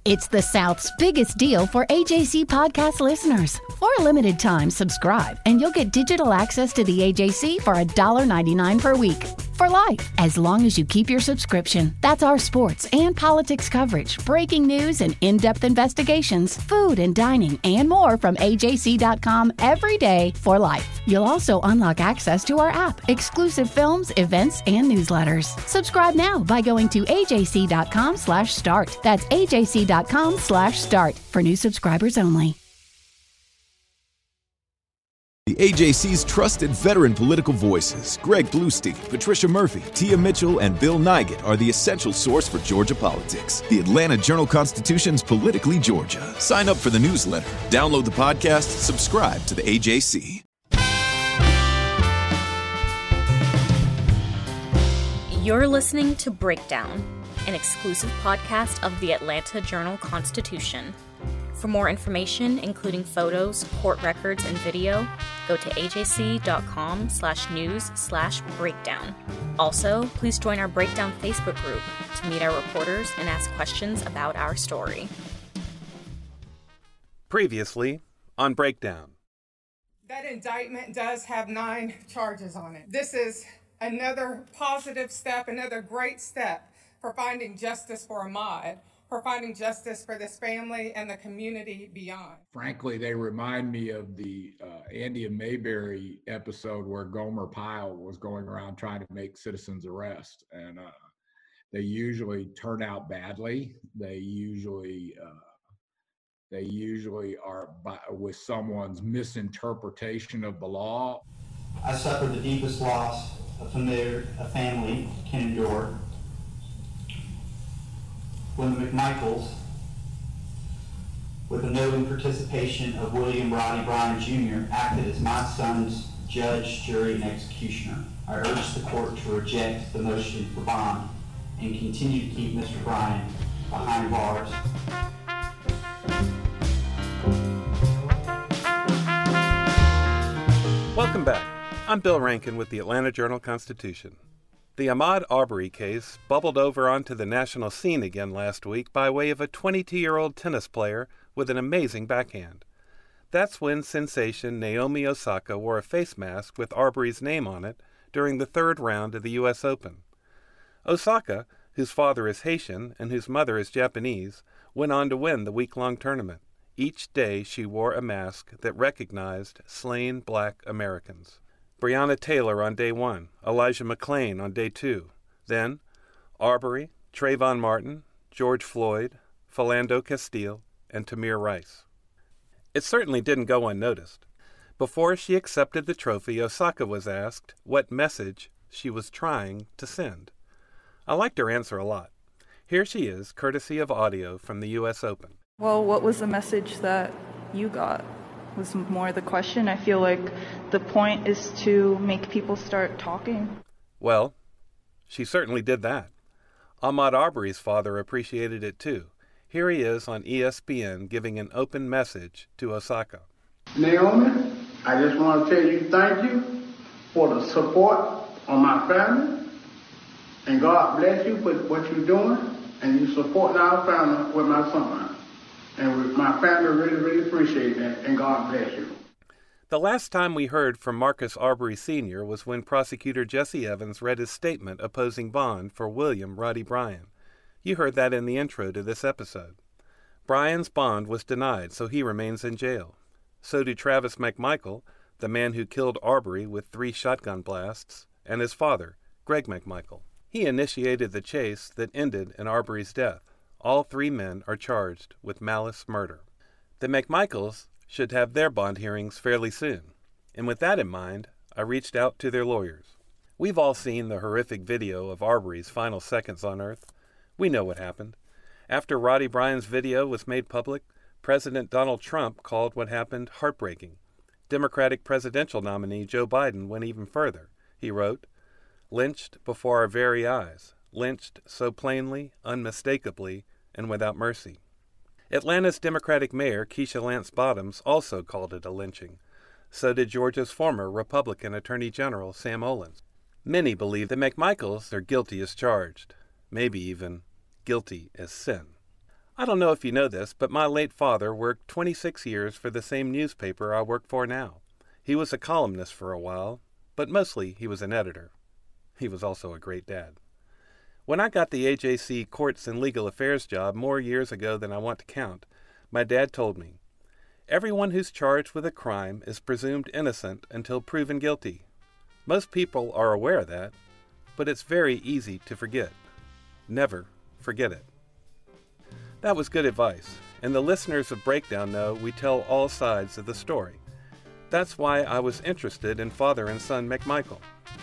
It's the South's biggest deal for AJC podcast listeners. For a limited time, subscribe, and you'll get digital access to the AJC for $1.99 per week. For life, as long as you keep your subscription. That's our sports and politics coverage, breaking news and in-depth investigations, food and dining, and more from AJC.com every day for life. You'll also unlock access to our app, exclusive films, events, and newsletters. Subscribe now by going to AJC.com/start. That's AJC.com/start for new subscribers only. The AJC's trusted veteran political voices, Greg Bluestein, Patricia Murphy, Tia Mitchell, and Bill Nygut, are the essential source for Georgia politics. The Atlanta Journal-Constitution's Politically Georgia. Sign up for the newsletter, download the podcast, subscribe to the AJC. You're listening to Breakdown, an exclusive podcast of the Atlanta Journal-Constitution. For more information, including photos, court records, and video, go to ajc.com/news/breakdown. Also, please join our Breakdown Facebook group to meet our reporters and ask questions about our story. Previously on Breakdown. That indictment does have 9 charges on it. This is another positive step, another great step for finding justice for Ahmaud, for finding justice for this family and the community beyond. Frankly, they remind me of the Andy and Mayberry episode where Gomer Pyle was going around trying to make citizens arrest, and they usually turn out badly. They usually are with someone's misinterpretation of the law. I suffered the deepest loss a family can endure when the McMichaels, with the knowing participation of William Roddy Bryan Jr., acted as my son's judge, jury, and executioner. I urge the court to reject the motion for bond and continue to keep Mr. Bryan behind bars. Welcome back. I'm Bill Rankin with the Atlanta Journal-Constitution. The Ahmaud Arbery case bubbled over onto the national scene again last week by way of a 22-year-old tennis player with an amazing backhand. That's when sensation Naomi Osaka wore a face mask with Arbery's name on it during the 3rd round of the U.S. Open. Osaka, whose father is Haitian and whose mother is Japanese, went on to win the week-long tournament. Each day she wore a mask that recognized slain black Americans. Breonna Taylor on day 1, Elijah McClain on day 2, then Arbery, Trayvon Martin, George Floyd, Philando Castile, and Tamir Rice. It certainly didn't go unnoticed. Before she accepted the trophy, Osaka was asked what message she was trying to send. I liked her answer a lot. Here she is, courtesy of audio from the U.S. Open. Well, what was the message that you got? Was more the question. I feel like the point is to make people start talking. Well, she certainly did that. Ahmaud Arbery's father appreciated it too. Here he is on ESPN giving an open message to Osaka. Naomi, I just want to tell you thank you for the support on my family. And God bless you for what you're doing. And you supporting our family with my son. And my family really appreciate that, and God bless you. The last time we heard from Marcus Arbery Sr. was when prosecutor Jesse Evans read his statement opposing bond for William Roddy Bryan. You heard that in the intro to this episode. Bryan's bond was denied, so he remains in jail. So do Travis McMichael, the man who killed Arbery with 3 shotgun blasts, and his father, Greg McMichael. He initiated the chase that ended in Arbery's death. All 3 men are charged with malice murder. The McMichaels should have their bond hearings fairly soon, and with that in mind, I reached out to their lawyers. We've all seen the horrific video of Arbery's final seconds on Earth. We know what happened. After Roddy Bryan's video was made public, President Donald Trump called what happened heartbreaking. Democratic presidential nominee Joe Biden went even further. He wrote, "Lynched before our very eyes, lynched so plainly, unmistakably, and without mercy." Atlanta's Democratic Mayor Keisha Lance Bottoms also called it a lynching. So did Georgia's former Republican Attorney General Sam Olens. Many believe the McMichaels are guilty as charged, maybe even guilty as sin. I don't know if you know this, but my late father worked 26 years for the same newspaper I work for now. He was a columnist for a while, but mostly he was an editor. He was also a great dad. When I got the AJC Courts and Legal Affairs job more years ago than I want to count, my dad told me, "Everyone who's charged with a crime is presumed innocent until proven guilty. Most people are aware of that, but it's very easy to forget. Never forget it." That was good advice, and the listeners of Breakdown know we tell all sides of the story. That's why I was interested in father and son McMichael.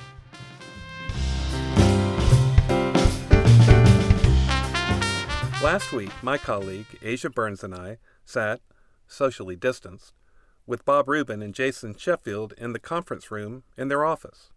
Last week, my colleague, Asia Burns, and I sat, socially distanced, with Bob Rubin and Jason Sheffield in the conference room in their office.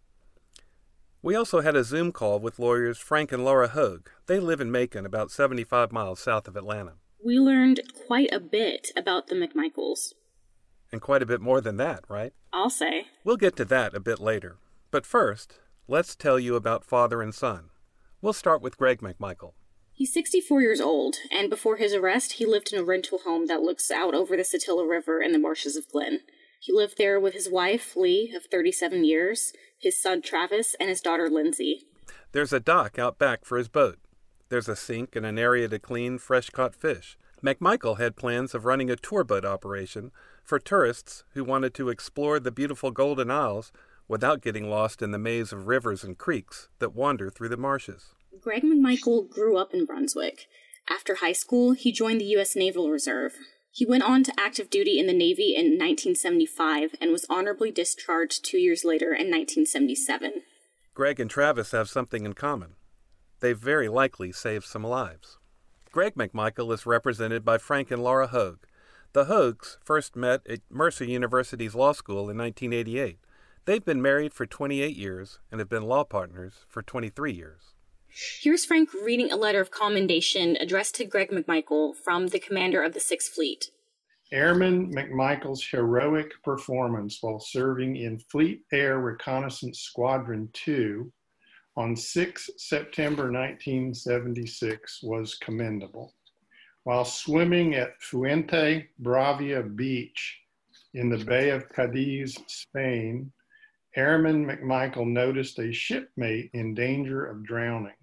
We also had a Zoom call with lawyers Frank and Laura Hogue. They live in Macon, about 75 miles south of Atlanta. We learned quite a bit about the McMichaels. And quite a bit more than that, right? I'll say. We'll get to that a bit later. But first, let's tell you about father and son. We'll start with Greg McMichael. He's 64 years old, and before his arrest, he lived in a rental home that looks out over the Satilla River and the marshes of Glen. He lived there with his wife, Lee, of 37 years, his son, Travis, and his daughter, Lindsay. There's a dock out back for his boat. There's a sink and an area to clean fresh-caught fish. McMichael had plans of running a tour boat operation for tourists who wanted to explore the beautiful Golden Isles without getting lost in the maze of rivers and creeks that wander through the marshes. Greg McMichael grew up in Brunswick. After high school, he joined the U.S. Naval Reserve. He went on to active duty in the Navy in 1975 and was honorably discharged 2 years later in 1977. Greg and Travis have something in common. They've very likely saved some lives. Greg McMichael is represented by Frank and Laura Hogue. The Hogues first met at Mercer University's law school in 1988. They've been married for 28 years and have been law partners for 23 years. Here's Frank reading a letter of commendation addressed to Greg McMichael from the commander of the 6th Fleet. Airman McMichael's heroic performance while serving in Fleet Air Reconnaissance Squadron 2 on 6 September 1976 was commendable. While swimming at Fuente Bravia Beach in the Bay of Cadiz, Spain, Airman McMichael noticed a shipmate in danger of drowning.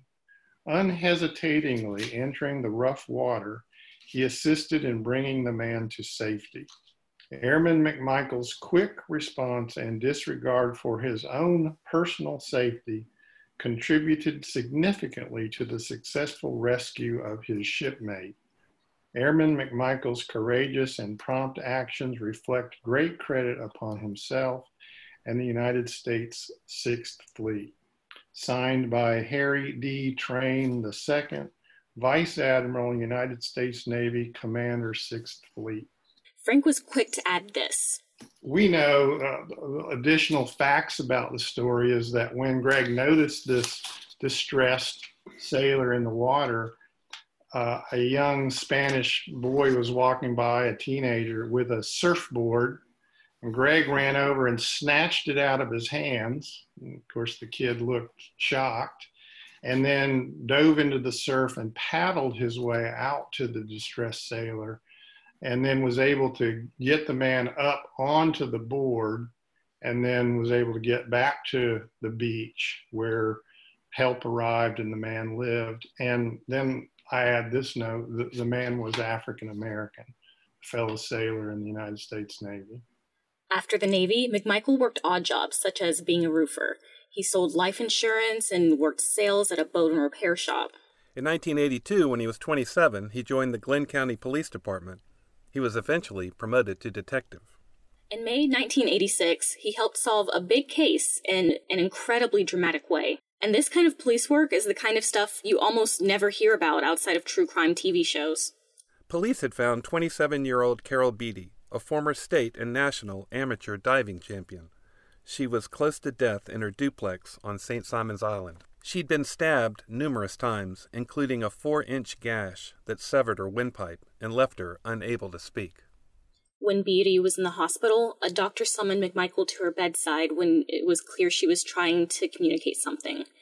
Unhesitatingly entering the rough water, he assisted in bringing the man to safety. Airman McMichael's quick response and disregard for his own personal safety contributed significantly to the successful rescue of his shipmate. Airman McMichael's courageous and prompt actions reflect great credit upon himself and the United States 6th Fleet. Signed by Harry D. Train II, Vice Admiral, United States Navy, Commander, 6th Fleet. Frank was quick to add this. We know additional facts about the story is that when Greg noticed this distressed sailor in the water, a young Spanish boy was walking by, a teenager, with a surfboard. And Greg ran over and snatched it out of his hands. And of course, the kid looked shocked, and then dove into the surf and paddled his way out to the distressed sailor, and then was able to get the man up onto the board, and then was able to get back to the beach where help arrived and the man lived. And then I add this note, the man was African American, a fellow sailor in the United States Navy. After the Navy, McMichael worked odd jobs, such as being a roofer. He sold life insurance and worked sales at a boat and repair shop. In 1982, when he was 27, he joined the Glenn County Police Department. He was eventually promoted to detective. In May 1986, he helped solve a big case in an incredibly dramatic way. And this kind of police work is the kind of stuff you almost never hear about outside of true crime TV shows. Police had found 27-year-old Carol Beatty, a former state and national amateur diving champion. She was close to death in her duplex on St. Simon's Island. She'd been stabbed numerous times, including a 4-inch gash that severed her windpipe and left her unable to speak. When Beatty was in the hospital, a doctor summoned McMichael to her bedside when it was clear she was trying to communicate something.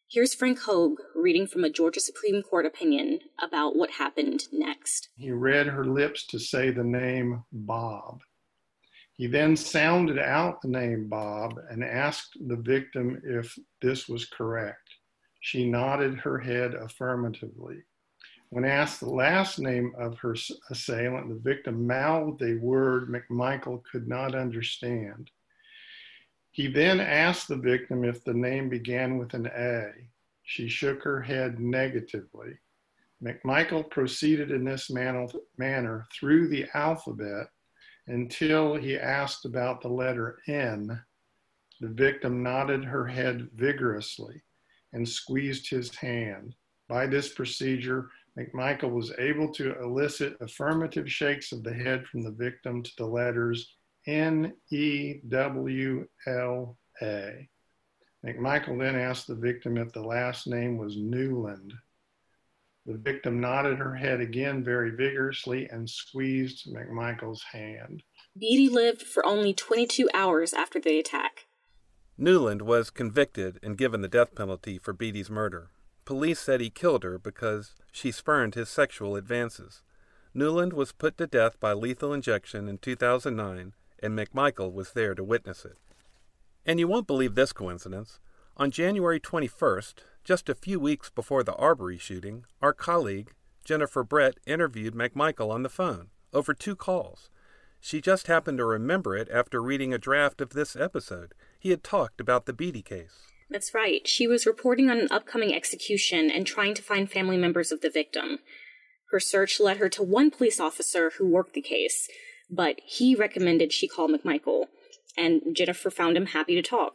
Here's Frank Hogue reading from a Georgia Supreme Court opinion about what happened next. He read her lips to say the name Bob. He then sounded out the name Bob and asked the victim if this was correct. She nodded her head affirmatively. When asked the last name of her assailant, the victim mouthed a word McMichael could not understand. He then asked the victim if the name began with an A. She shook her head negatively. McMichael proceeded in this manner through the alphabet until he asked about the letter N. The victim nodded her head vigorously and squeezed his hand. By this procedure, McMichael was able to elicit affirmative shakes of the head from the victim to the letters N-E-W-L-A. McMichael then asked the victim if the last name was Newland. The victim nodded her head again very vigorously and squeezed McMichael's hand. Beatty lived for only 22 hours after the attack. Newland was convicted and given the death penalty for Beatty's murder. Police said he killed her because she spurned his sexual advances. Newland was put to death by lethal injection in 2009, and McMichael was there to witness it. And you won't believe this coincidence. On January 21st, just a few weeks before the Arbery shooting, our colleague, Jennifer Brett, interviewed McMichael on the phone over 2 calls. She just happened to remember it after reading a draft of this episode. He had talked about the Beatty case. That's right. She was reporting on an upcoming execution and trying to find family members of the victim. Her search led her to one police officer who worked the case, but he recommended she call McMichael, and Jennifer found him happy to talk.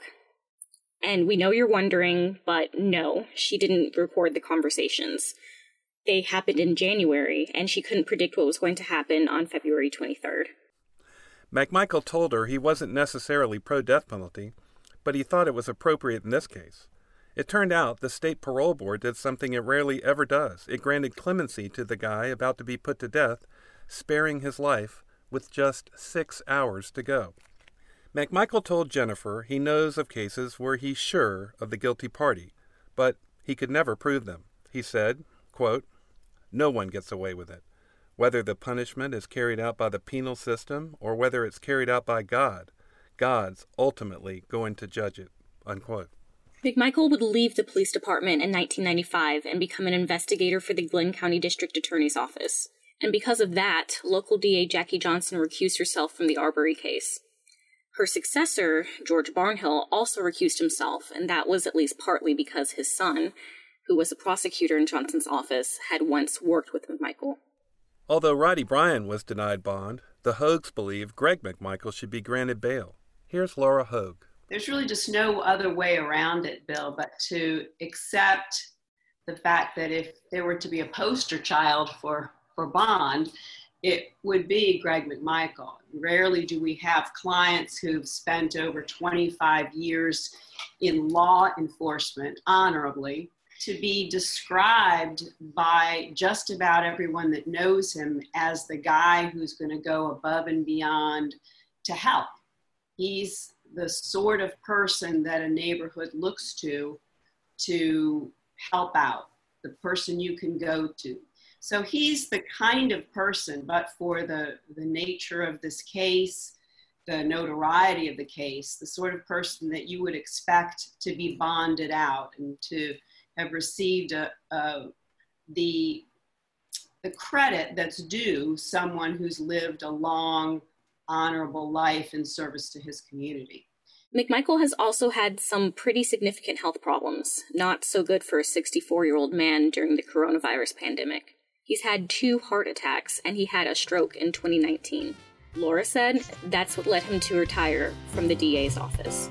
And we know you're wondering, but no, she didn't record the conversations. They happened in January, and she couldn't predict what was going to happen on February 23rd. McMichael told her he wasn't necessarily pro-death penalty, but he thought it was appropriate in this case. It turned out the state parole board did something it rarely ever does. It granted clemency to the guy about to be put to death, sparing his life with just 6 hours to go. McMichael told Jennifer he knows of cases where he's sure of the guilty party, but he could never prove them. He said, quote, "No one gets away with it. Whether the punishment is carried out by the penal system or whether it's carried out by God, God's ultimately going to judge it," unquote. McMichael would leave the police department in 1995 and become an investigator for the Glenn County District Attorney's Office. And because of that, local DA Jackie Johnson recused herself from the Arbery case. Her successor, George Barnhill, also recused himself, and that was at least partly because his son, who was a prosecutor in Johnson's office, had once worked with McMichael. Although Roddy Bryan was denied bond, the Hogues believe Greg McMichael should be granted bail. Here's Laura Hogue. There's really just no other way around it, Bill, but to accept the fact that if there were to be a poster child for bond, it would be Greg McMichael. Rarely do we have clients who've spent over 25 years in law enforcement honorably to be described by just about everyone that knows him as the guy who's going to go above and beyond to help. He's the sort of person that a neighborhood looks to help out, the person you can go to. So he's the kind of person, but for the nature of this case, the notoriety of the case, the sort of person that you would expect to be bonded out and to have received the credit that's due someone who's lived a long, honorable life in service to his community. McMichael has also had some pretty significant health problems, not so good for a 64-year-old man during the coronavirus pandemic. He's had 2 heart attacks, and he had a stroke in 2019. Laura said that's what led him to retire from the DA's office.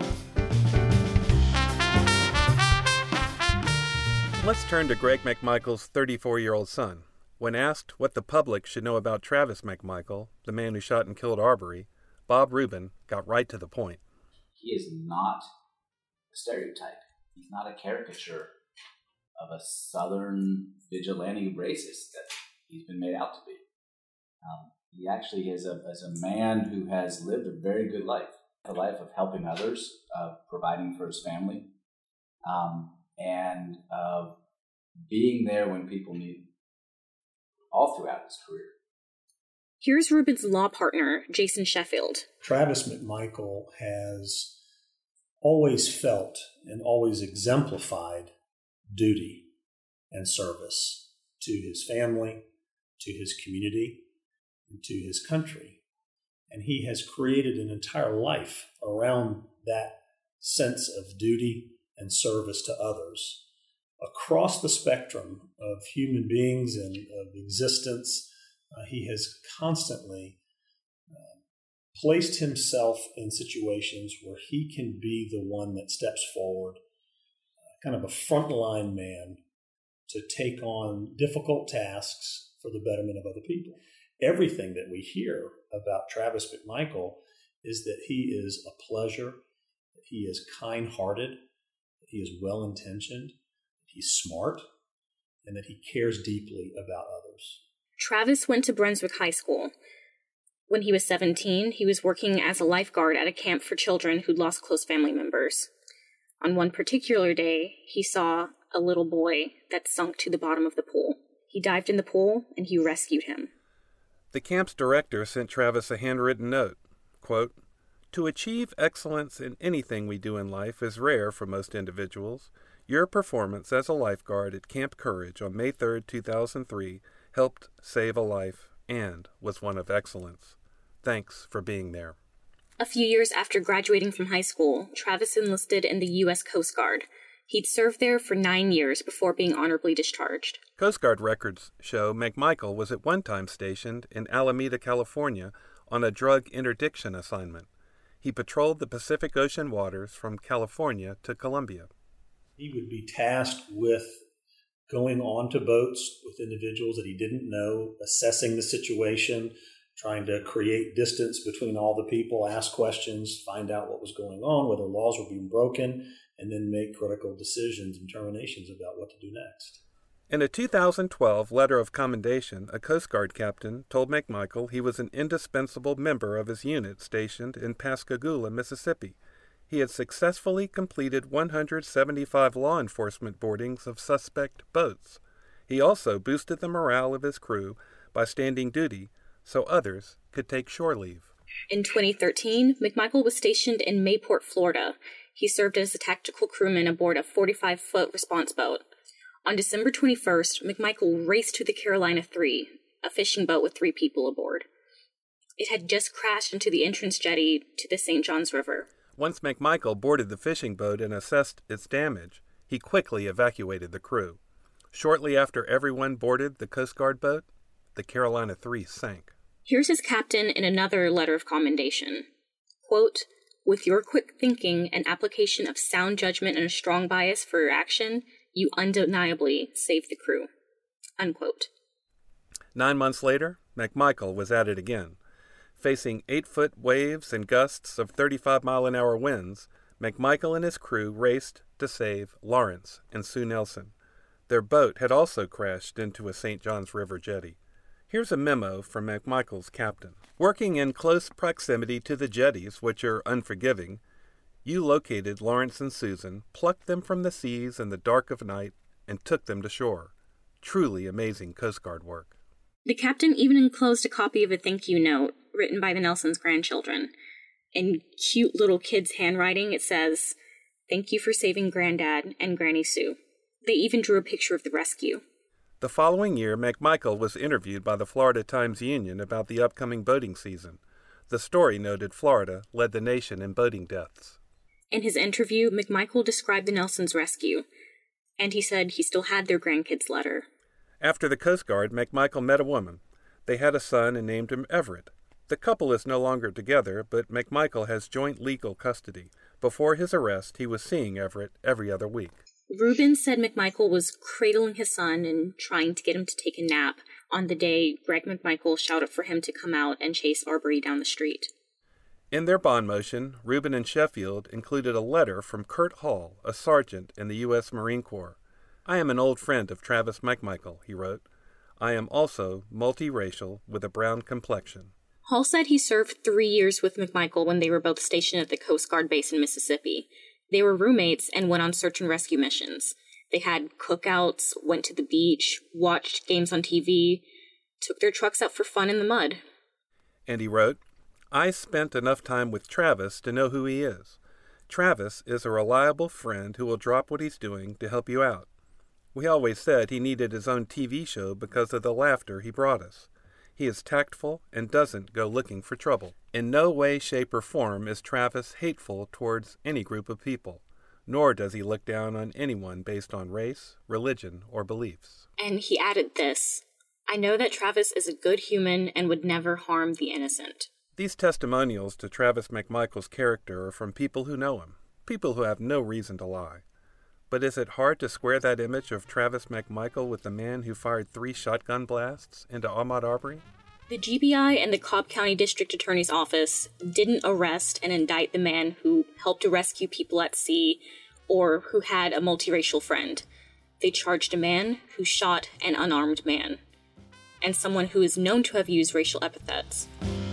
Let's turn to Greg McMichael's 34-year-old son. When asked what the public should know about Travis McMichael, the man who shot and killed Arbery, Bob Rubin got right to the point. He is not a stereotype. He's not a caricature of a Southern vigilante racist that he's been made out to be. He actually is a man who has lived a very good life, a life of helping others, providing for his family. and being there when people need him all throughout his career. Here's Reuben's law partner, Jason Sheffield. Travis McMichael has always felt and always exemplified duty and service to his family, to his community, and to his country. And he has created an entire life around that sense of duty and service to others. Across the spectrum of human beings and of existence, he has constantly placed himself in situations where he can be the one that steps forward, kind of a frontline man to take on difficult tasks for the betterment of other people. Everything that we hear about Travis McMichael is that he is a pleasure, that he is kind-hearted, that he is well-intentioned, that he's smart, and that he cares deeply about others. Travis went to Brunswick High School. When he was 17, he was working as a lifeguard at a camp for children who'd lost close family members. On one particular day, he saw a little boy that sunk to the bottom of the pool. He dived in the pool, and he rescued him. The camp's director sent Travis a handwritten note, quote, "To achieve excellence in anything we do in life is rare for most individuals. Your performance as a lifeguard at Camp Courage on May 3, 2003 helped save a life and was one of excellence. Thanks for being there." A few years after graduating from high school, Travis enlisted in the U.S. Coast Guard. He'd served there for 9 years before being honorably discharged. Coast Guard records show McMichael was at one time stationed in Alameda, California, on a drug interdiction assignment. He patrolled the Pacific Ocean waters from California to Colombia. He would be tasked with going onto boats with individuals that he didn't know, assessing the situation, trying to create distance between all the people, ask questions, find out what was going on, whether laws were being broken, and then make critical decisions and determinations about what to do next. In a 2012 letter of commendation, a Coast Guard captain told McMichael he was an indispensable member of his unit stationed in Pascagoula, Mississippi. He had successfully completed 175 law enforcement boardings of suspect boats. He also boosted the morale of his crew by standing duty so others could take shore leave. In 2013, McMichael was stationed in Mayport, Florida. He served as a tactical crewman aboard a 45-foot response boat. On December 21st, McMichael raced to the Carolina 3, a fishing boat with 3 people aboard. It had just crashed into the entrance jetty to the St. Johns River. Once McMichael boarded the fishing boat and assessed its damage, he quickly evacuated the crew. Shortly after everyone boarded the Coast Guard boat, the Carolina 3 sank. Here's his captain in another letter of commendation. Quote, "With your quick thinking and application of sound judgment and a strong bias for your action, you undeniably saved the crew." Unquote. 9 months later, McMichael was at it again. Facing 8-foot waves and gusts of 35-mile-an-hour winds, McMichael and his crew raced to save Lawrence and Sue Nelson. Their boat had also crashed into a St. Johns River jetty. Here's a memo from McMichael's captain. "Working in close proximity to the jetties, which are unforgiving, you located Lawrence and Susan, plucked them from the seas in the dark of night, and took them to shore. Truly amazing Coast Guard work." The captain even enclosed a copy of a thank you note written by the Nelsons' grandchildren. In cute little kids' handwriting, it says, "Thank you for saving Granddad and Granny Sue." They even drew a picture of the rescue. The following year, McMichael was interviewed by the Florida Times-Union about the upcoming boating season. The story noted Florida led the nation in boating deaths. In his interview, McMichael described the Nelsons' rescue, and he said he still had their grandkids' letter. After the Coast Guard, McMichael met a woman. They had a son and named him Everett. The couple is no longer together, but McMichael has joint legal custody. Before his arrest, he was seeing Everett every other week. Reuben said McMichael was cradling his son and trying to get him to take a nap on the day Greg McMichael shouted for him to come out and chase Arbery down the street. In their bond motion, Reuben and Sheffield included a letter from Kurt Hall, a sergeant in the U.S. Marine Corps. "I am an old friend of Travis McMichael," he wrote. "I am also multiracial with a brown complexion." Hall said he served 3 years with McMichael when they were both stationed at the Coast Guard base in Mississippi. They were roommates and went on search and rescue missions. They had cookouts, went to the beach, watched games on TV, took their trucks out for fun in the mud. And he wrote, I spent enough time with Travis to know who he is. Travis is a reliable friend who will drop what he's doing to help you out. We always said he needed his own TV show because of the laughter he brought us. He is tactful and doesn't go looking for trouble. In no way, shape, or form is Travis hateful towards any group of people, nor does he look down on anyone based on race, religion, or beliefs. And he added this, I know that Travis is a good human and would never harm the innocent. These testimonials to Travis McMichael's character are from people who know him, people who have no reason to lie. But is it hard to square that image of Travis McMichael with the man who fired 3 shotgun blasts into Ahmaud Arbery? The GBI and the Cobb County District Attorney's Office didn't arrest and indict the man who helped to rescue people at sea or who had a multiracial friend. They charged a man who shot an unarmed man, and someone who is known to have used racial epithets.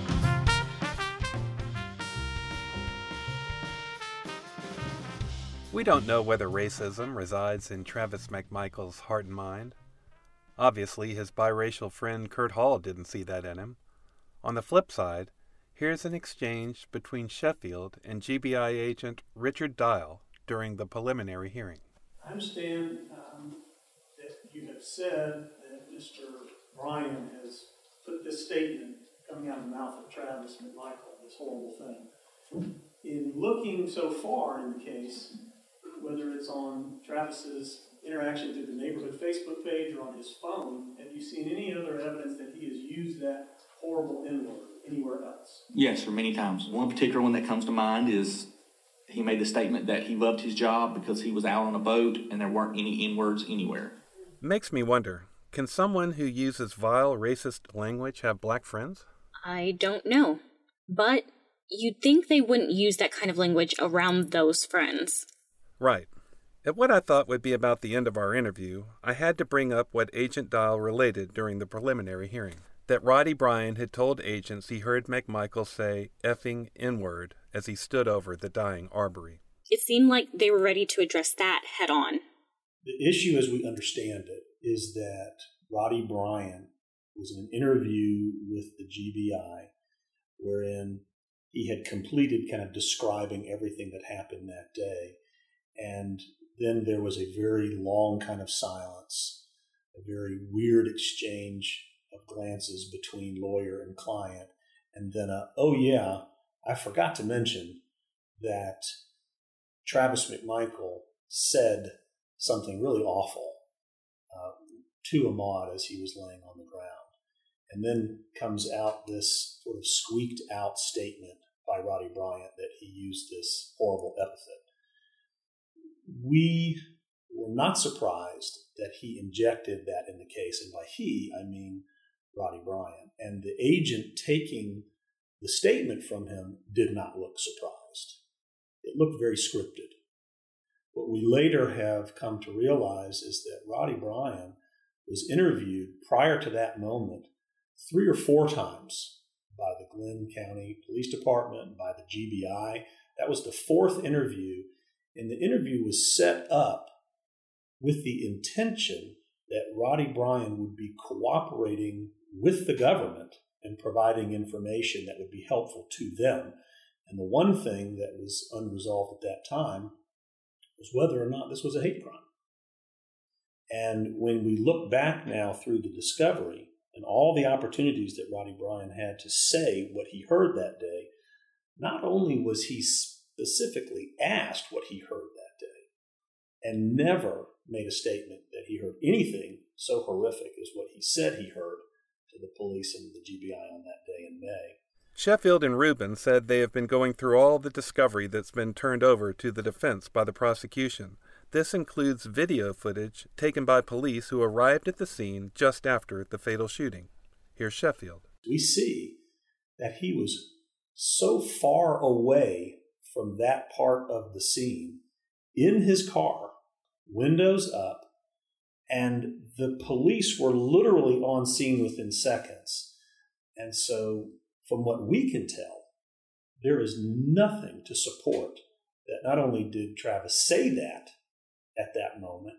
We don't know whether racism resides in Travis McMichael's heart and mind. Obviously, his biracial friend Kurt Hall didn't see that in him. On the flip side, here's an exchange between Sheffield and GBI agent Richard Dial during the preliminary hearing. I understand that you have said that Mr. Bryan has put this statement coming out of the mouth of Travis McMichael, this horrible thing. In looking so far in the case, whether it's on Travis's interaction through the neighborhood Facebook page or on his phone, have you seen any other evidence that he has used that horrible N-word anywhere else? Yes, sir, many times. One particular one that comes to mind is he made the statement that he loved his job because he was out on a boat and there weren't any N-words anywhere. Makes me wonder, can someone who uses vile, racist language have black friends? I don't know, but you'd think they wouldn't use that kind of language around those friends. Right. At what I thought would be about the end of our interview, I had to bring up what Agent Dial related during the preliminary hearing. That Roddy Bryan had told agents he heard McMichael say effing N-word as he stood over the dying Arbery. It seemed like they were ready to address that head on. The issue, as we understand it, is that Roddy Bryan was in an interview with the GBI wherein he had completed kind of describing everything that happened that day. And then there was a very long kind of silence, a very weird exchange of glances between lawyer and client. And then, oh yeah, I forgot to mention that Travis McMichael said something really awful to Ahmaud as he was laying on the ground. And then comes out this sort of squeaked out statement by Roddy Bryan that he used this horrible epithet. We were not surprised that he injected that in the case. And by he, I mean Roddy Bryan. And the agent taking the statement from him did not look surprised. It looked very scripted. What we later have come to realize is that Roddy Bryan was interviewed prior to that moment 3 or 4 times by the Glenn County Police Department, by the GBI. That was the 4th interview, and the interview was set up with the intention that Roddy Bryan would be cooperating with the government and providing information that would be helpful to them. And the one thing that was unresolved at that time was whether or not this was a hate crime. And when we look back now through the discovery and all the opportunities that Roddy Bryan had to say what he heard that day, not only was he specifically asked what he heard that day and never made a statement that he heard anything so horrific as what he said he heard to the police and the GBI on that day in May. Sheffield and Rubin said they have been going through all the discovery that's been turned over to the defense by the prosecution. This includes video footage taken by police who arrived at the scene just after the fatal shooting. Here's Sheffield. We see that he was so far away from that part of the scene in his car, windows up, and the police were literally on scene within seconds. And so, from what we can tell, there is nothing to support that not only did Travis say that at that moment,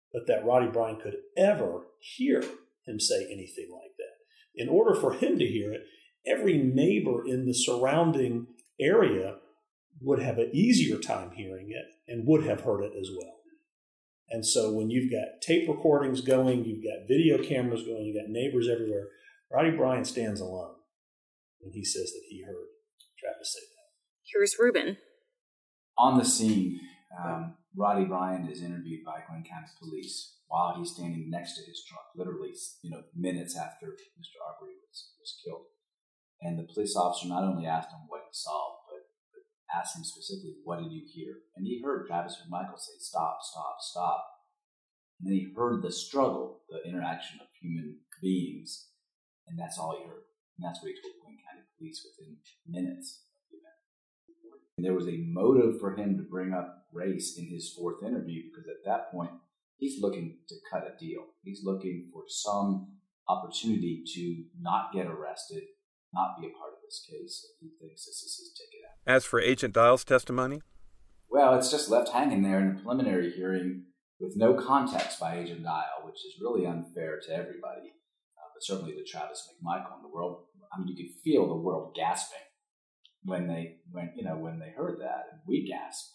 but that Roddy Bryan could ever hear him say anything like that. In order for him to hear it, every neighbor in the surrounding area would have an easier time hearing it and would have heard it as well. And so when you've got tape recordings going, you've got video cameras going, you've got neighbors everywhere, Roddy Bryan stands alone when he says that he heard Travis say that. Here's Ruben. On the scene, Roddy Bryan is interviewed by Glenn County Police while he's standing next to his truck, literally, minutes after Mr. Arbery was killed. And the police officer not only asked him what he saw, but asked him specifically, what did you hear? And he heard Travis McMichael say, stop, stop, stop. And then he heard the struggle, the interaction of human beings, and that's all he heard. And that's what he told Glenn County Police within minutes of the event. And there was a motive for him to bring up race in his fourth interview, because at that point, he's looking to cut a deal. He's looking for some opportunity to not get arrested, not be a part of this case. He thinks this is his ticket out. As for Agent Dial's testimony? Well, it's just left hanging there in a preliminary hearing with no context by Agent Dial, which is really unfair to everybody, but certainly to Travis McMichael and the world. I mean, you could feel the world gasping when they heard that, and we gasped.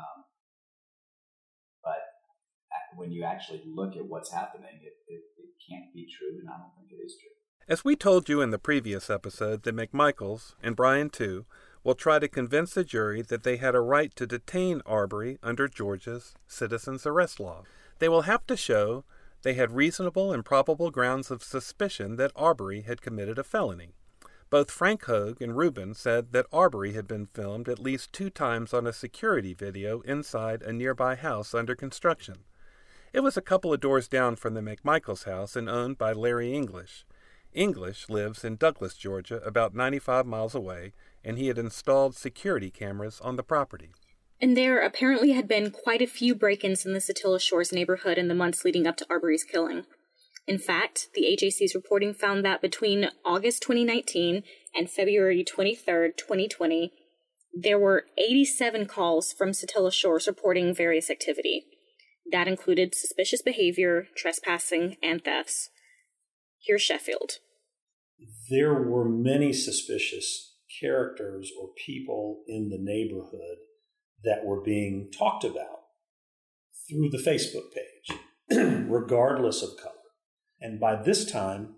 But when you actually look at what's happening, it can't be true, and I don't think it is true. As we told you in the previous episode, the McMichaels, and Bryan too, will try to convince the jury that they had a right to detain Arbery under Georgia's citizen's arrest law. They will have to show they had reasonable and probable grounds of suspicion that Arbery had committed a felony. Both Frank Hogue and Ruben said that Arbery had been filmed at least 2 times on a security video inside a nearby house under construction. It was a couple of doors down from the McMichaels' house and owned by Larry English. English lives in Douglas, Georgia, about 95 miles away, and he had installed security cameras on the property. And there apparently had been quite a few break-ins in the Satilla Shores neighborhood in the months leading up to Arbery's killing. In fact, the AJC's reporting found that between August 2019 and February 23, 2020, there were 87 calls from Satilla Shores reporting various activity. That included suspicious behavior, trespassing, and thefts. Here's Sheffield. There were many suspicious characters or people in the neighborhood that were being talked about through the Facebook page, regardless of color. And by this time,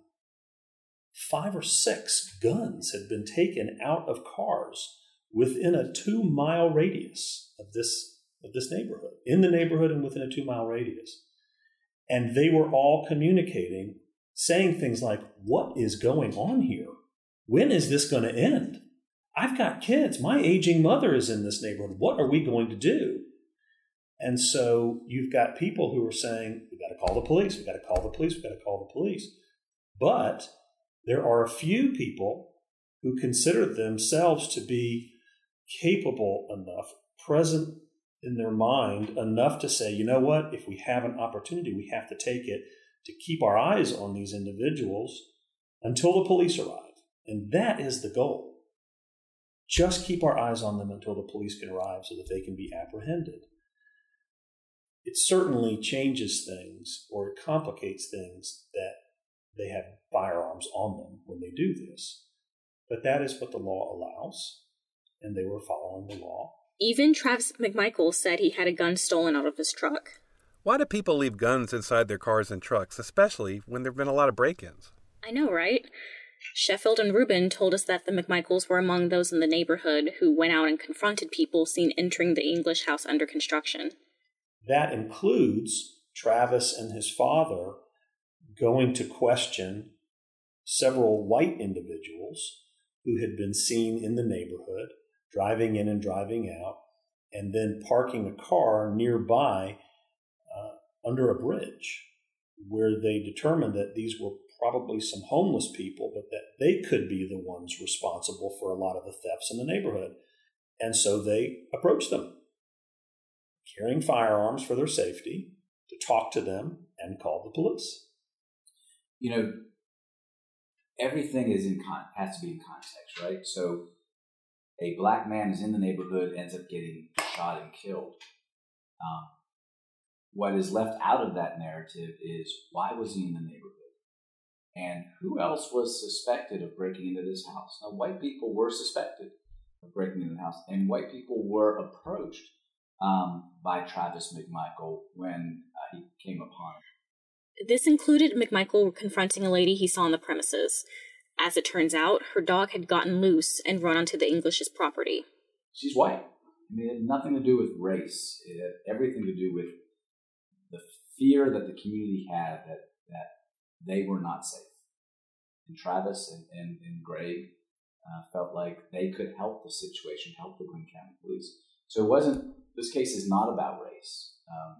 5 or 6 guns had been taken out of cars within a 2-mile radius of this neighborhood, in the neighborhood and within a 2-mile radius. And they were all communicating, saying things like, what is going on here? When is this going to end? I've got kids. My aging mother is in this neighborhood. What are we going to do? And so you've got people who are saying, we've got to call the police, we've got to call the police, we've got to call the police. But there are a few people who consider themselves to be capable enough, present in their mind enough to say, you know what, if we have an opportunity, we have to take it, to keep our eyes on these individuals until the police arrive. And that is the goal. Just keep our eyes on them until the police can arrive so that they can be apprehended. It certainly changes things, or it complicates things, that they have firearms on them when they do this. But that is what the law allows, and they were following the law. Even Travis McMichael said he had a gun stolen out of his truck. Why do people leave guns inside their cars and trucks, especially when there have been a lot of break-ins? I know, right? Sheffield and Ruben told us that the McMichaels were among those in the neighborhood who went out and confronted people seen entering the English house under construction. That includes Travis and his father going to question several white individuals who had been seen in the neighborhood, driving in and driving out, and then parking a car nearby under a bridge, where they determined that these were probably some homeless people, but that they could be the ones responsible for a lot of the thefts in the neighborhood. And so they approached them, carrying firearms for their safety, to talk to them and call the police. You know, everything has to be in context, right? So a black man is in the neighborhood, ends up getting shot and killed. what is left out of that narrative is, why was he in the neighborhood? And who else was suspected of breaking into this house? Now, white people were suspected of breaking into the house, and white people were approached by Travis McMichael when he came upon him. This included McMichael confronting a lady he saw on the premises. As it turns out, her dog had gotten loose and run onto the English's property. She's white. I mean, it had nothing to do with race. It had everything to do with the fear that the community had that they were not safe. And Travis and Greg felt like they could help the situation, help the Glynn County Police. So this case is not about race.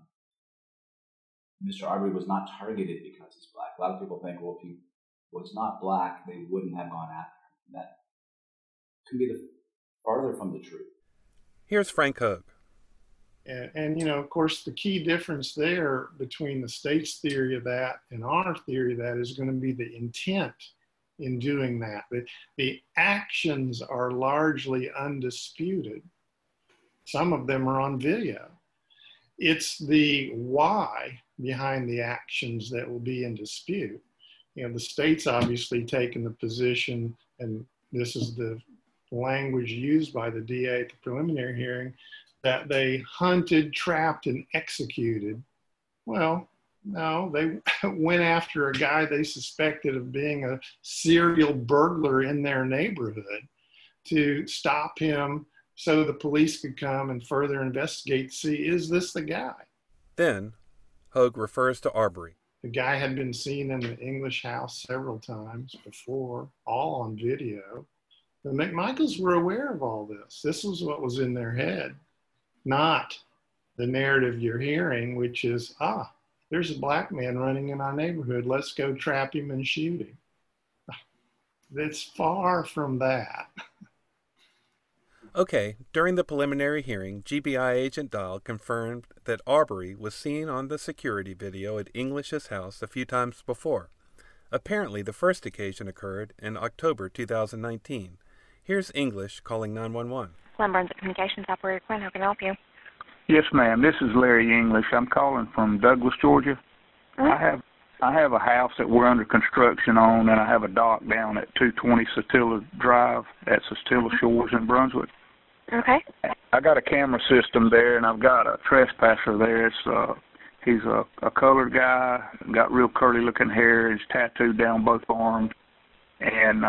Mr. Arbery was not targeted because he's black. A lot of people think, well, if he was not black, they wouldn't have gone after him. That could be farther from the truth. Here's Frank Hogue. And, of course, the key difference there between the state's theory of that and our theory of that is going to be the intent in doing that. The actions are largely undisputed. Some of them are on video. It's the why behind the actions that will be in dispute. The state's obviously taken the position, and this is the language used by the DA at the preliminary hearing, that they hunted, trapped, and executed. Well, no, they went after a guy they suspected of being a serial burglar in their neighborhood to stop him so the police could come and further investigate to see, is this the guy? Then, Hogue refers to Arbery. The guy had been seen in the English house several times before, all on video. The McMichaels were aware of all this. This was what was in their head, not the narrative you're hearing, which is, there's a black man running in our neighborhood. Let's go trap him and shoot him. It's far from that. Okay, during the preliminary hearing, GBI Agent Dahl confirmed that Arbery was seen on the security video at English's house a few times before. Apparently, the first occasion occurred in October 2019. Here's English calling 911. Glen Brunswick Communications Operator Quinn, how can I help you? Yes, ma'am. This is Larry English. I'm calling from Douglas, Georgia. Mm-hmm. I have a house that we're under construction on, and I have a dock down at 220 Satilla Drive at Satilla Shores in Brunswick. Okay. I got a camera system there, and I've got a trespasser there. He's a colored guy, got real curly-looking hair. He's tattooed down both arms, and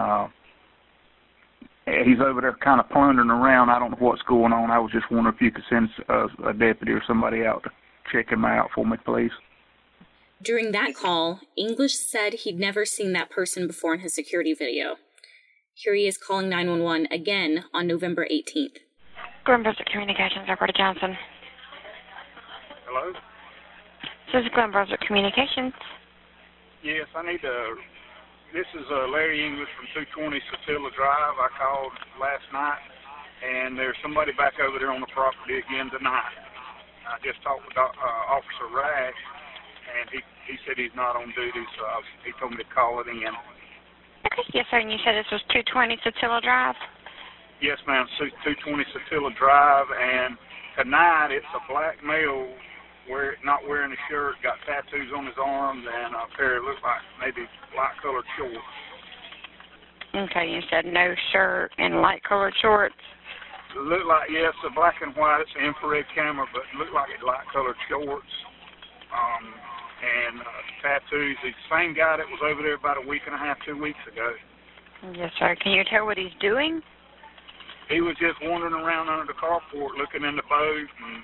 he's over there kind of plundering around. I don't know what's going on. I was just wondering if you could send a deputy or somebody out to check him out for me, please. During that call, English said he'd never seen that person before in his security video. Here he is calling 911 again on November 18th. Glen Brunswick Communications, Operator Johnson. Hello? This is Glen Brunswick Communications. Yes, this is Larry English from 220 Satilla Drive. I called last night, and there's somebody back over there on the property again tonight. I just talked with Officer Ragg, and he said he's not on duty, so he told me to call it in. Okay, yes, sir, and you said this was 220 Satilla Drive? Yes, ma'am, 220 Satilla Drive, and tonight it's a black male not wearing a shirt, got tattoos on his arms, and a pair of look like maybe light-colored shorts. Okay, you said no shirt and light-colored shorts? Look like, yes, a black and white. It's an infrared camera, but it looked like it's light-colored shorts and tattoos. He's the same guy that was over there about a week and a half, 2 weeks ago. Yes, sir. Can you tell what he's doing? He was just wandering around under the carport looking in the boat, and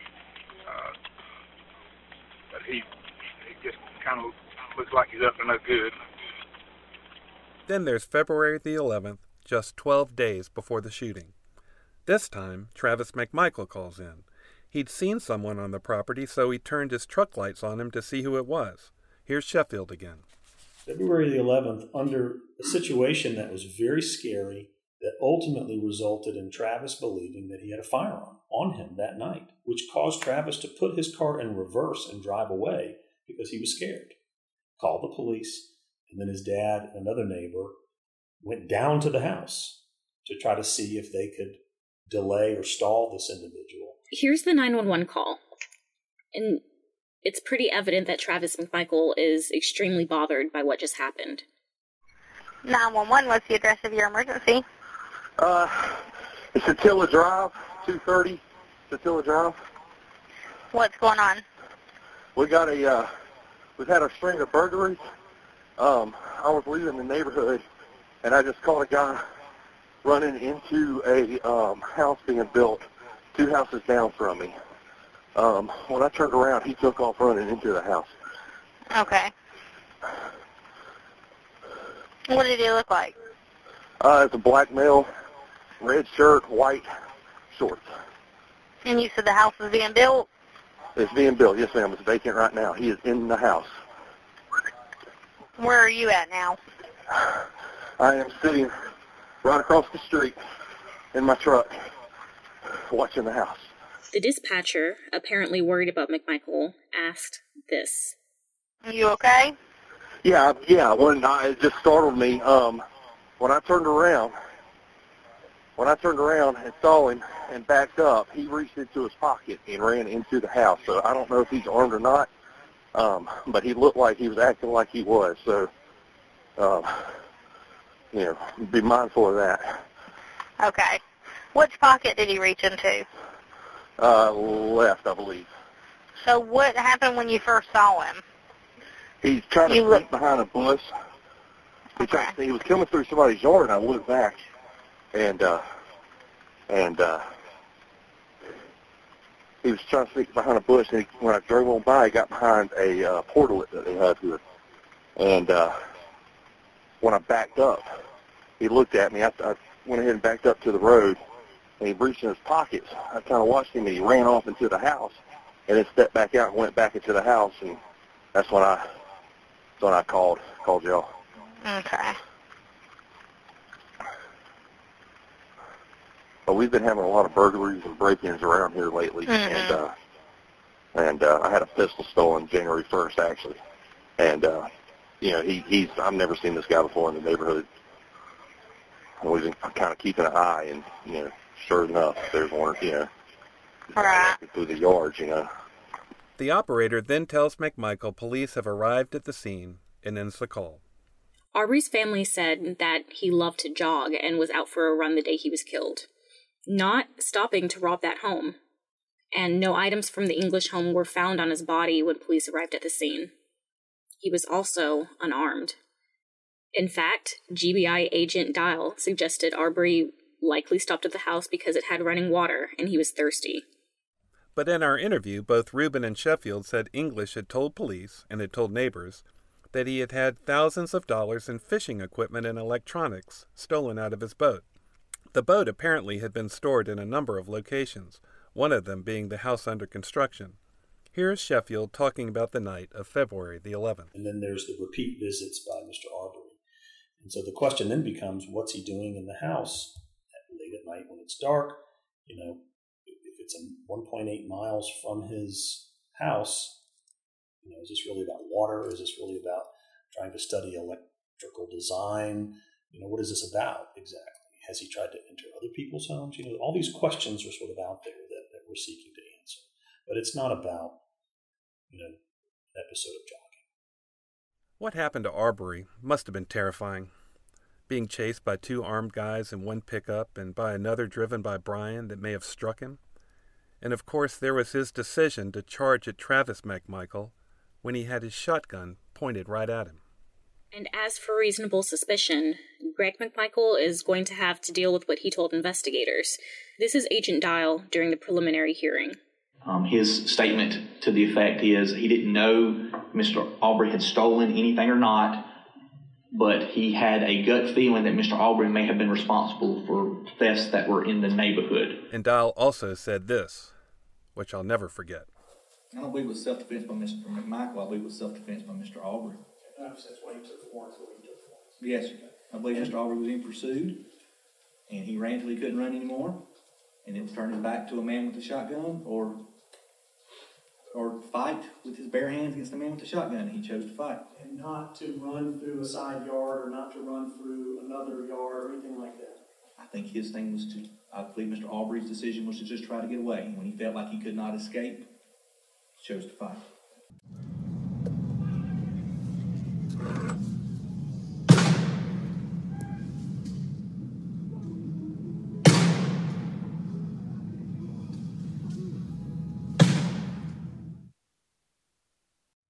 but he just kind of looks like he's up to no good. Then there's February the 11th, just 12 days before the shooting. This time, Travis McMichael calls in. He'd seen someone on the property, so he turned his truck lights on him to see who it was. Here's Sheffield again. February the 11th, under a situation that was very scary, that ultimately resulted in Travis believing that he had a firearm on him that night, which caused Travis to put his car in reverse and drive away because he was scared. Called the police, and then his dad and another neighbor went down to the house to try to see if they could delay or stall this individual. Here's the 911 call. And it's pretty evident that Travis McMichael is extremely bothered by what just happened. 911, what's the address of your emergency? It's Attila Drive, 230 Attila Drive. What's going on? We've had a string of burglaries. I was leaving the neighborhood, and I just caught a guy running into a house being built 2 houses down from me. When I turned around, he took off running into the house. Okay. What did he look like? It's a black male, red shirt, white shorts. And you said the house was being built? It's being built, yes ma'am. It's vacant right now. He is in the house. Where are you at now? I am sitting right across the street in my truck, watching the house. The dispatcher, apparently worried about McMichael, asked this. Are you okay? Yeah. It just startled me. When I turned around and saw him and backed up, he reached into his pocket and ran into the house. So I don't know if he's armed or not, but he looked like he was acting like he was. So, be mindful of that. Okay. Which pocket did he reach into? Left, I believe. So what happened when you first saw him? He's trying to sneak behind a bush. He was coming through somebody's yard, and I looked back, and he was trying to sneak behind a bush, and when I drove on by, he got behind a portalet that they had here. And when I backed up, he looked at me. I went ahead and backed up to the road, and he reached in his pockets. I kind of watched him, and he ran off into the house, and then stepped back out and went back into the house, and that's when I called y'all. Okay. But we've been having a lot of burglaries and break-ins around here lately, and I had a pistol stolen January 1st, actually. And I've never seen this guy before in the neighborhood. And we've been kind of keeping an eye, and sure enough, there's one, through the yards, The operator then tells McMichael police have arrived at the scene and ends the call. Arbery's family said that he loved to jog and was out for a run the day he was killed, not stopping to rob that home. And no items from the English home were found on his body when police arrived at the scene. He was also unarmed. In fact, GBI agent Dial suggested Arbery likely stopped at the house because it had running water and he was thirsty. But in our interview, both Rubin and Sheffield said English had told police and had told neighbors that he had had thousands of dollars in fishing equipment and electronics stolen out of his boat. The boat apparently had been stored in a number of locations, one of them being the house under construction. Here is Sheffield talking about the night of February the 11th. And then there's the repeat visits by Mr. Arbery. And so the question then becomes, what's he doing in the house late at night when it's dark? If it's 1.8 miles from his house, is this really about water? Is this really about trying to study electrical design? What is this about exactly? Has he tried to enter other people's homes? All these questions are sort of out there that we're seeking to answer. But it's not about, an episode of jogging. What happened to Arbery must have been terrifying. Being chased by 2 armed guys in one pickup and by another driven by Brian that may have struck him. And of course there was his decision to charge at Travis McMichael when he had his shotgun pointed right at him. And as for reasonable suspicion, Greg McMichael is going to have to deal with what he told investigators. This is Agent Dial during the preliminary hearing. His statement to the effect is he didn't know Mr. Arbery had stolen anything or not, but he had a gut feeling that Mr. Arbery may have been responsible for thefts that were in the neighborhood. And Dial also said this, which I'll never forget. I don't believe it was self-defense by Mr. McMichael. I believe it was self-defense by Mr. Arbery. That's why he took the warrant. Yes, I believe Mr. Arbery was being pursued, and he ran till he couldn't run anymore, and then turned his back to a man with a shotgun, or fight with his bare hands against the man with the shotgun. He chose to fight. And not to run through a side yard or not to run through another yard or anything like that. I think his thing was I believe Mr. Arbery's decision was to just try to get away. When he felt like he could not escape, he chose to fight.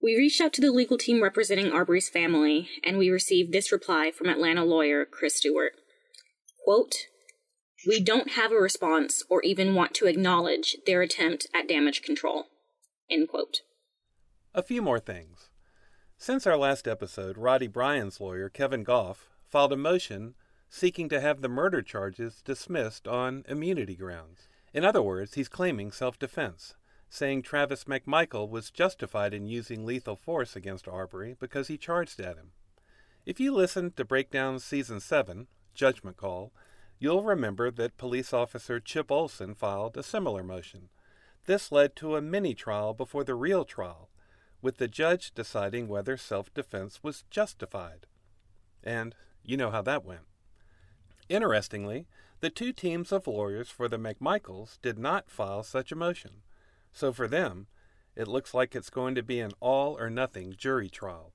We reached out to the legal team representing Arbery's family, and we received this reply from Atlanta lawyer Chris Stewart. Quote, "We don't have a response or even want to acknowledge their attempt at damage control." End quote. A few more things. Since our last episode, Roddy Bryan's lawyer, Kevin Goff, filed a motion seeking to have the murder charges dismissed on immunity grounds. In other words, he's claiming self-defense, saying Travis McMichael was justified in using lethal force against Arbery because he charged at him. If you listened to Breakdown Season 7, Judgment Call, you'll remember that police officer Chip Olson filed a similar motion. This led to a mini-trial before the real trial, with the judge deciding whether self-defense was justified. And you know how that went. Interestingly, the two teams of lawyers for the McMichaels did not file such a motion. So for them, it looks like it's going to be an all-or-nothing jury trial.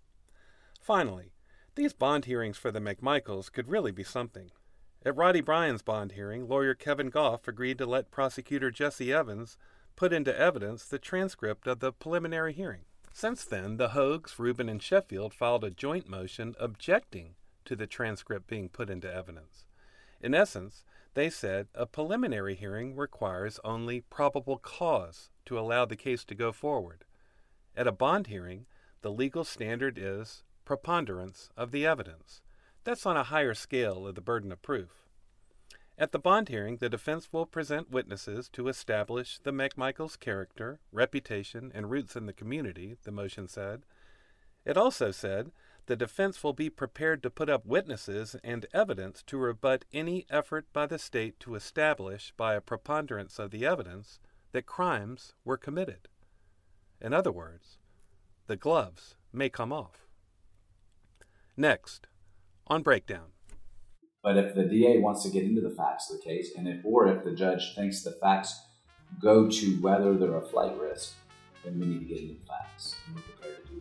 Finally, these bond hearings for the McMichaels could really be something. At Roddy Bryan's bond hearing, lawyer Kevin Goff agreed to let prosecutor Jesse Evans put into evidence the transcript of the preliminary hearing. Since then, the Hogues, Rubin, and Sheffield filed a joint motion objecting to the transcript being put into evidence. In essence, they said a preliminary hearing requires only probable cause to allow the case to go forward. At a bond hearing, the legal standard is preponderance of the evidence. That's on a higher scale of the burden of proof. At the bond hearing, the defense will present witnesses to establish the McMichaels' character, reputation, and roots in the community, the motion said. It also said the defense will be prepared to put up witnesses and evidence to rebut any effort by the state to establish by a preponderance of the evidence that crimes were committed. In other words, the gloves may come off. Next, on Breakdown. But if the DA wants to get into the facts of the case, and if the judge thinks the facts go to whether they're a flight risk, then we need to get into the facts, and we're prepared to do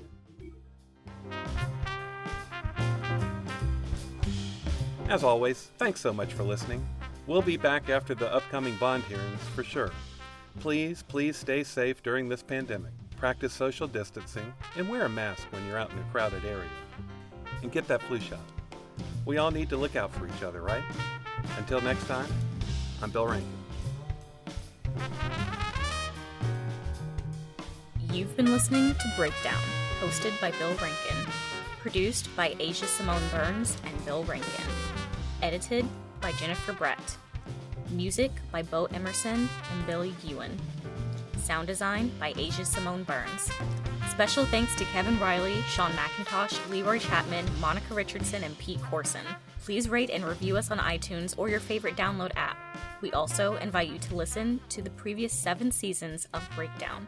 that. As always, thanks so much for listening. We'll be back after the upcoming bond hearings for sure. Please stay safe during this pandemic. Practice social distancing and wear a mask when you're out in a crowded area. And get that flu shot. We all need to look out for each other, right? Until next time, I'm Bill Rankin. You've been listening to Breakdown, hosted by Bill Rankin. Produced by Asia Simone Burns and Bill Rankin. Edited by Jennifer Brett. Music by Bo Emerson and Billy Ewan. Sound design by Asia Simone Burns. Special thanks to Kevin Riley, Sean McIntosh, Leroy Chapman, Monica Richardson, and Pete Corson. Please rate and review us on iTunes or your favorite download app. We also invite you to listen to the previous 7 seasons of Breakdown.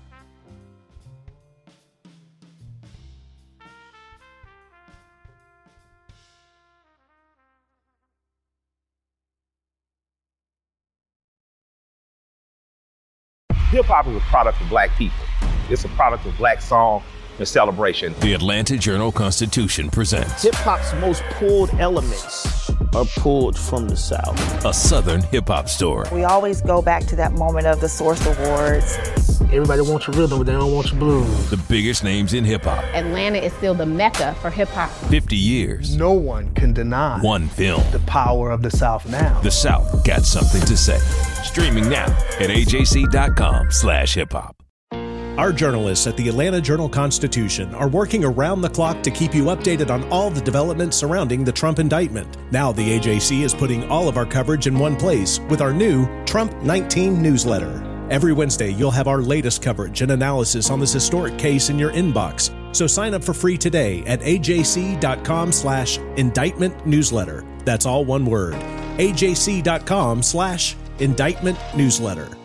Hip-hop is a product of black people. It's a product of black song and celebration. The Atlanta Journal-Constitution presents hip-hop's most pulled elements are pulled from the South. A Southern hip-hop story. We always go back to that moment of the Source Awards. Everybody wants your rhythm, but they don't want your blues. The biggest names in hip-hop. Atlanta is still the mecca for hip-hop. 50 years. No one can deny one film. The power of the South now. The South got something to say. Streaming now at ajc.com/hiphop. Our journalists at the Atlanta Journal-Constitution are working around the clock to keep you updated on all the developments surrounding the Trump indictment. Now the AJC is putting all of our coverage in one place with our new Trump 19 newsletter. Every Wednesday, you'll have our latest coverage and analysis on this historic case in your inbox. So sign up for free today at ajc.com/indictment newsletter. That's all one word. ajc.com/indictment newsletter.